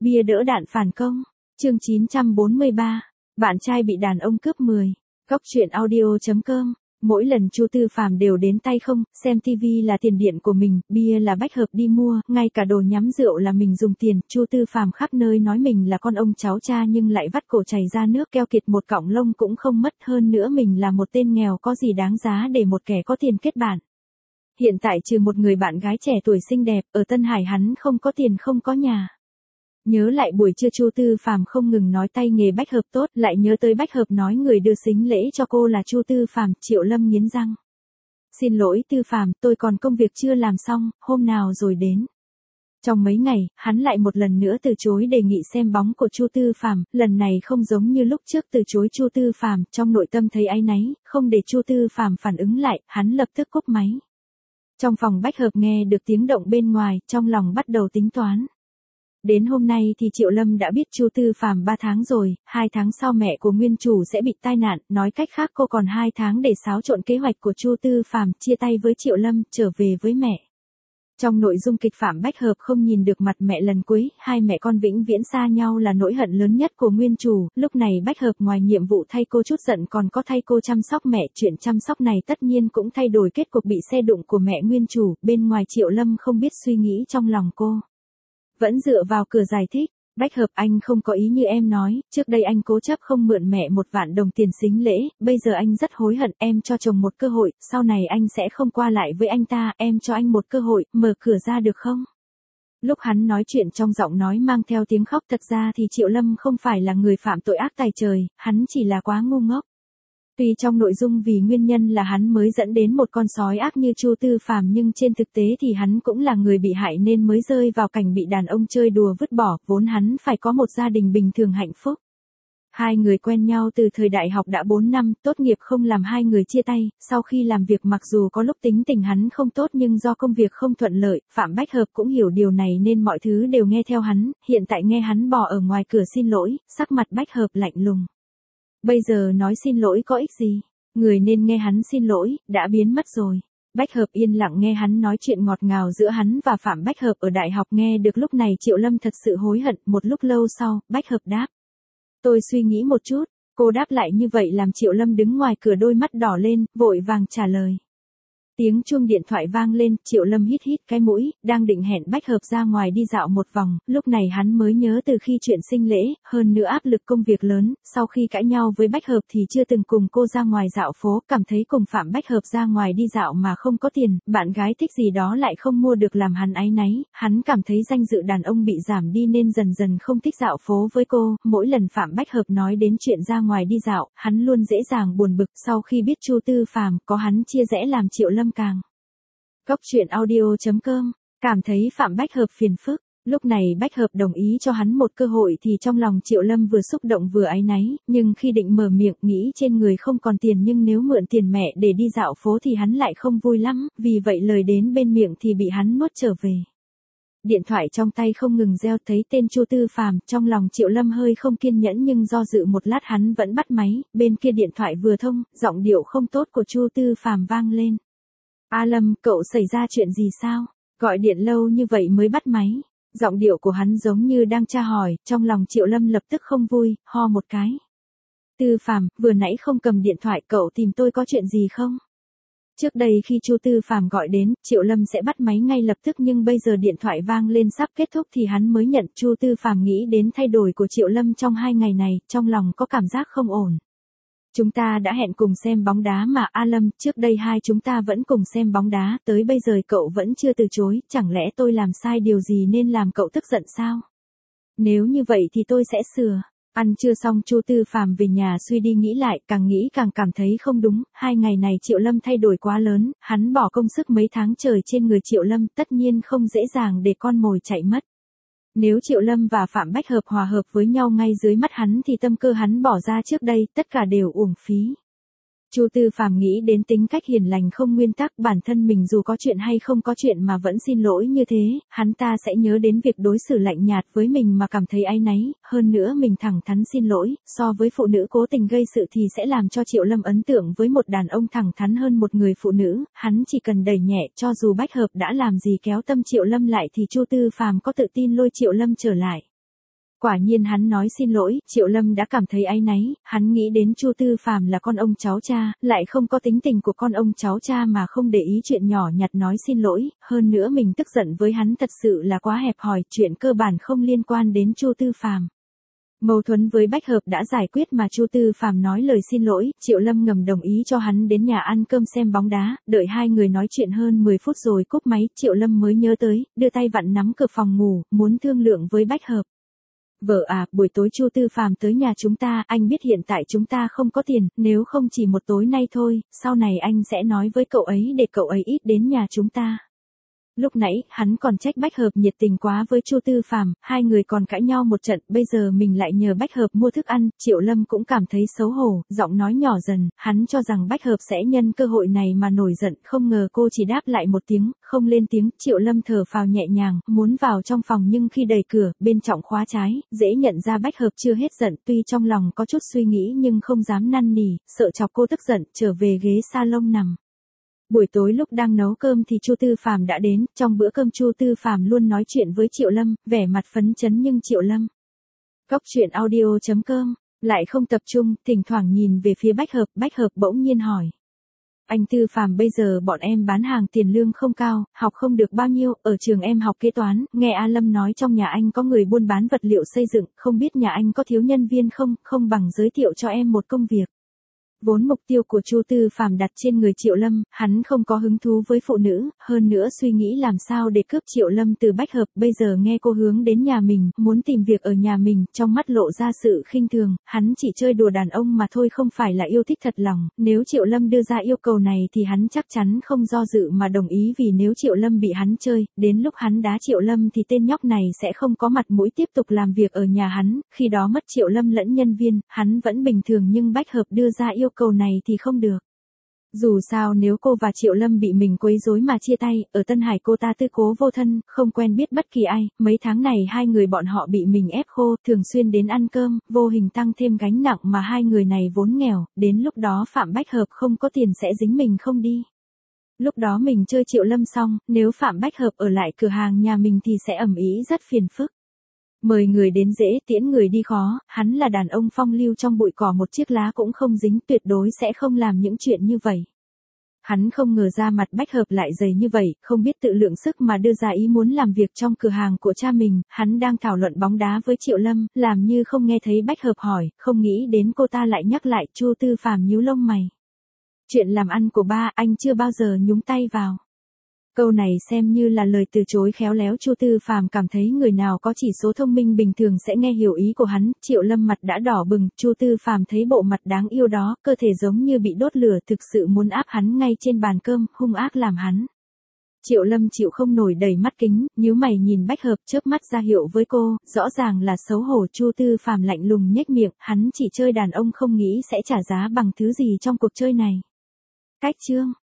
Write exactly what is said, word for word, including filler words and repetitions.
Bia đỡ đạn phản công. Chương chín trăm bốn mươi ba. Bạn trai bị đàn ông cướp mười. Cóc truyện audio chấm com. Mỗi lần Chu Tư Phàm đều đến tay không, xem tivi là tiền điện của mình, bia là bách hợp đi mua, ngay cả đồ nhắm rượu là mình dùng tiền. Chu Tư Phàm khắp nơi nói mình là con ông cháu cha nhưng lại vắt cổ chảy ra nước, keo kiệt một cọng lông cũng không mất, hơn nữa mình là một tên nghèo có gì đáng giá để một kẻ có tiền kết bạn. Hiện tại trừ một người bạn gái trẻ tuổi xinh đẹp, ở Tân Hải hắn không có tiền không có nhà. Nhớ lại buổi trưa Chu Tư Phàm không ngừng nói tay nghề bách hợp tốt, lại nhớ tới bách hợp nói người đưa sính lễ cho cô là Chu Tư Phàm, Triệu Lâm nghiến răng. Xin lỗi Tư Phàm, tôi còn công việc chưa làm xong, hôm nào rồi đến. Trong mấy ngày, hắn lại một lần nữa từ chối đề nghị xem bóng của Chu Tư Phàm, lần này không giống như lúc trước từ chối Chu Tư Phàm, trong nội tâm thấy áy náy, không để Chu Tư Phàm phản ứng lại, hắn lập tức cúp máy. Trong phòng bách hợp nghe được tiếng động bên ngoài, trong lòng bắt đầu tính toán. Đến hôm nay thì Triệu Lâm đã biết Chu Tư Phàm ba tháng rồi, hai tháng sau mẹ của nguyên chủ sẽ bị tai nạn, nói cách khác cô còn hai tháng để xáo trộn kế hoạch của Chu Tư Phàm, chia tay với Triệu Lâm, trở về với mẹ. Trong nội dung kịch Phạm Bách Hợp không nhìn được mặt mẹ lần cuối, hai mẹ con vĩnh viễn xa nhau là nỗi hận lớn nhất của nguyên chủ, lúc này Bách Hợp ngoài nhiệm vụ thay cô trút giận còn có thay cô chăm sóc mẹ, chuyện chăm sóc này tất nhiên cũng thay đổi kết cục bị xe đụng của mẹ nguyên chủ, bên ngoài Triệu Lâm không biết suy nghĩ trong lòng cô. Vẫn dựa vào cửa giải thích, Bách Hợp anh không có ý như em nói, trước đây anh cố chấp không mượn mẹ một vạn đồng tiền sính lễ, bây giờ anh rất hối hận, em cho chồng một cơ hội, sau này anh sẽ không qua lại với anh ta, em cho anh một cơ hội, mở cửa ra được không? Lúc hắn nói chuyện trong giọng nói mang theo tiếng khóc, thật ra thì Triệu Lâm không phải là người phạm tội ác tài trời, hắn chỉ là quá ngu ngốc. Tuy trong nội dung vì nguyên nhân là hắn mới dẫn đến một con sói ác như Chu Tư Phàm nhưng trên thực tế thì hắn cũng là người bị hại nên mới rơi vào cảnh bị đàn ông chơi đùa vứt bỏ, vốn hắn phải có một gia đình bình thường hạnh phúc. Hai người quen nhau từ thời đại học đã bốn năm, tốt nghiệp không làm hai người chia tay, sau khi làm việc mặc dù có lúc tính tình hắn không tốt nhưng do công việc không thuận lợi, Phạm Bách Hợp cũng hiểu điều này nên mọi thứ đều nghe theo hắn, hiện tại nghe hắn bỏ ở ngoài cửa xin lỗi, sắc mặt Bách Hợp lạnh lùng. Bây giờ nói xin lỗi có ích gì? Người nên nghe hắn xin lỗi, đã biến mất rồi. Bách Hợp yên lặng nghe hắn nói chuyện ngọt ngào giữa hắn và Phạm Bách Hợp ở đại học, nghe được lúc này Triệu Lâm thật sự hối hận, một lúc lâu sau, Bách Hợp đáp. Tôi suy nghĩ một chút, cô đáp lại như vậy làm Triệu Lâm đứng ngoài cửa đôi mắt đỏ lên, vội vàng trả lời. Tiếng chuông điện thoại vang lên, Triệu Lâm hít hít cái mũi, đang định hẹn Bách Hợp ra ngoài đi dạo một vòng, lúc này hắn mới nhớ từ khi chuyện sinh lễ, hơn nữa áp lực công việc lớn, sau khi cãi nhau với Bách Hợp thì chưa từng cùng cô ra ngoài dạo phố, cảm thấy cùng Phạm Bách Hợp ra ngoài đi dạo mà không có tiền, bạn gái thích gì đó lại không mua được làm hắn áy náy, hắn cảm thấy danh dự đàn ông bị giảm đi nên dần dần không thích dạo phố với cô, mỗi lần Phạm Bách Hợp nói đến chuyện ra ngoài đi dạo, hắn luôn dễ dàng buồn bực, sau khi biết Chu Tư Phàm có hắn chia rẽ làm Triệu Lâm càng. Cóc truyện audio chấm com, cảm thấy Phạm Bách Hợp phiền phức, lúc này Bách Hợp đồng ý cho hắn một cơ hội thì trong lòng Triệu Lâm vừa xúc động vừa áy náy, nhưng khi định mở miệng nghĩ trên người không còn tiền nhưng nếu mượn tiền mẹ để đi dạo phố thì hắn lại không vui lắm, vì vậy lời đến bên miệng thì bị hắn nuốt trở về. Điện thoại trong tay không ngừng reo, thấy tên Chu Tư Phàm, trong lòng Triệu Lâm hơi không kiên nhẫn nhưng do dự một lát hắn vẫn bắt máy, bên kia điện thoại vừa thông, giọng điệu không tốt của Chu Tư Phàm vang lên. A Lâm, cậu xảy ra chuyện gì sao? Gọi điện lâu như vậy mới bắt máy. Giọng điệu của hắn giống như đang tra hỏi, trong lòng Triệu Lâm lập tức không vui, ho một cái. Tư Phàm, vừa nãy không cầm điện thoại, cậu tìm tôi có chuyện gì không? Trước đây khi Chu Tư Phàm gọi đến, Triệu Lâm sẽ bắt máy ngay lập tức nhưng bây giờ điện thoại vang lên sắp kết thúc thì hắn mới nhận. Chu Tư Phàm nghĩ đến thay đổi của Triệu Lâm trong hai ngày này, trong lòng có cảm giác không ổn. Chúng ta đã hẹn cùng xem bóng đá mà A Lâm, trước đây hai chúng ta vẫn cùng xem bóng đá, tới bây giờ cậu vẫn chưa từ chối, chẳng lẽ tôi làm sai điều gì nên làm cậu tức giận sao? Nếu như vậy thì tôi sẽ sửa. Ăn trưa xong Chu Tư Phàm về nhà suy đi nghĩ lại, càng nghĩ càng cảm thấy không đúng, hai ngày này Triệu Lâm thay đổi quá lớn, hắn bỏ công sức mấy tháng trời trên người Triệu Lâm, tất nhiên không dễ dàng để con mồi chạy mất. Nếu Triệu Lâm và Phạm Bách Hợp hòa hợp với nhau ngay dưới mắt hắn thì tâm cơ hắn bỏ ra trước đây, tất cả đều uổng phí. Chu Tư Phàm nghĩ đến tính cách hiền lành không nguyên tắc, bản thân mình dù có chuyện hay không có chuyện mà vẫn xin lỗi như thế, hắn ta sẽ nhớ đến việc đối xử lạnh nhạt với mình mà cảm thấy áy náy, hơn nữa mình thẳng thắn xin lỗi, so với phụ nữ cố tình gây sự thì sẽ làm cho Triệu Lâm ấn tượng với một đàn ông thẳng thắn hơn một người phụ nữ, hắn chỉ cần đẩy nhẹ, cho dù Bách Hợp đã làm gì kéo tâm Triệu Lâm lại thì Chu Tư Phàm có tự tin lôi Triệu Lâm trở lại. Quả nhiên hắn nói xin lỗi, Triệu Lâm đã cảm thấy áy náy, hắn nghĩ đến Chu Tư Phàm là con ông cháu cha, lại không có tính tình của con ông cháu cha mà không để ý chuyện nhỏ nhặt nói xin lỗi, hơn nữa mình tức giận với hắn thật sự là quá hẹp hòi, chuyện cơ bản không liên quan đến Chu Tư Phàm. Mâu thuẫn với Bách Hợp đã giải quyết mà Chu Tư Phàm nói lời xin lỗi, Triệu Lâm ngầm đồng ý cho hắn đến nhà ăn cơm xem bóng đá, đợi hai người nói chuyện hơn mười phút rồi cúp máy, Triệu Lâm mới nhớ tới, đưa tay vặn nắm cửa phòng ngủ, muốn thương lượng với Bách Hợp. Vợ à, buổi tối Chu Tư Phàm tới nhà chúng ta, anh biết hiện tại chúng ta không có tiền, nếu không chỉ một tối nay thôi, sau này anh sẽ nói với cậu ấy để cậu ấy ít đến nhà chúng ta. Lúc nãy, hắn còn trách Bách Hợp nhiệt tình quá với Chu Tư Phàm, hai người còn cãi nhau một trận, bây giờ mình lại nhờ Bách Hợp mua thức ăn, Triệu Lâm cũng cảm thấy xấu hổ, giọng nói nhỏ dần, hắn cho rằng Bách Hợp sẽ nhân cơ hội này mà nổi giận, không ngờ cô chỉ đáp lại một tiếng, không lên tiếng, Triệu Lâm thở phào nhẹ nhàng, muốn vào trong phòng nhưng khi đẩy cửa, bên trọng khóa trái, dễ nhận ra Bách Hợp chưa hết giận, tuy trong lòng có chút suy nghĩ nhưng không dám năn nỉ, sợ chọc cô tức giận, trở về ghế salon nằm. Buổi tối lúc đang nấu cơm thì Chu Tư Phàm đã đến, trong bữa cơm Chu Tư Phàm luôn nói chuyện với Triệu Lâm, vẻ mặt phấn chấn nhưng Triệu Lâm. Cóc truyện audio chấm com, lại không tập trung, thỉnh thoảng nhìn về phía Bách Hợp, Bách Hợp bỗng nhiên hỏi. Anh Tư Phàm bây giờ bọn em bán hàng tiền lương không cao, học không được bao nhiêu, ở trường em học kế toán, nghe A Lâm nói trong nhà anh có người buôn bán vật liệu xây dựng, không biết nhà anh có thiếu nhân viên không, không bằng giới thiệu cho em một công việc. Vốn mục tiêu của Chu Tư Phàm đặt trên người Triệu Lâm, hắn không có hứng thú với phụ nữ, hơn nữa suy nghĩ làm sao để cướp Triệu Lâm từ Bách Hợp, bây giờ nghe cô hướng đến nhà mình, muốn tìm việc ở nhà mình, trong mắt lộ ra sự khinh thường, hắn chỉ chơi đùa đàn ông mà thôi không phải là yêu thích thật lòng, nếu Triệu Lâm đưa ra yêu cầu này thì hắn chắc chắn không do dự mà đồng ý vì nếu Triệu Lâm bị hắn chơi, đến lúc hắn đá Triệu Lâm thì tên nhóc này sẽ không có mặt mũi tiếp tục làm việc ở nhà hắn, khi đó mất Triệu Lâm lẫn nhân viên, hắn vẫn bình thường nhưng Bách Hợp đưa ra yêu cầu này thì không được. Dù sao nếu cô và Triệu Lâm bị mình quấy rối mà chia tay, ở Tân Hải cô ta tư cố vô thân, không quen biết bất kỳ ai, mấy tháng này hai người bọn họ bị mình ép khô, thường xuyên đến ăn cơm, vô hình tăng thêm gánh nặng mà hai người này vốn nghèo, đến lúc đó Phạm Bách Hợp không có tiền sẽ dính mình không đi. Lúc đó mình chơi Triệu Lâm xong, nếu Phạm Bách Hợp ở lại cửa hàng nhà mình thì sẽ ầm ĩ rất phiền phức. Mời người đến dễ, tiễn người đi khó, hắn là đàn ông phong lưu trong bụi cỏ một chiếc lá cũng không dính, tuyệt đối sẽ không làm những chuyện như vậy. Hắn không ngờ ra mặt Bách Hợp lại dày như vậy, không biết tự lượng sức mà đưa ra ý muốn làm việc trong cửa hàng của cha mình, hắn đang thảo luận bóng đá với Triệu Lâm, làm như không nghe thấy Bách Hợp hỏi, không nghĩ đến cô ta lại nhắc lại, Chu Tư Phàm nhíu lông mày. Chuyện làm ăn của ba, anh chưa bao giờ nhúng tay vào. Câu này xem như là lời từ chối khéo léo, Chu Tư Phàm cảm thấy người nào có chỉ số thông minh bình thường sẽ nghe hiểu ý của hắn, Triệu Lâm mặt đã đỏ bừng, Chu Tư Phàm thấy bộ mặt đáng yêu đó, cơ thể giống như bị đốt lửa, thực sự muốn áp hắn ngay trên bàn cơm, hung ác làm hắn. Triệu Lâm chịu không nổi đầy mắt kính, nhíu mày nhìn Bách Hợp chớp mắt ra hiệu với cô, rõ ràng là xấu hổ, Chu Tư Phàm lạnh lùng nhếch miệng, hắn chỉ chơi đàn ông không nghĩ sẽ trả giá bằng thứ gì trong cuộc chơi này. Cách chương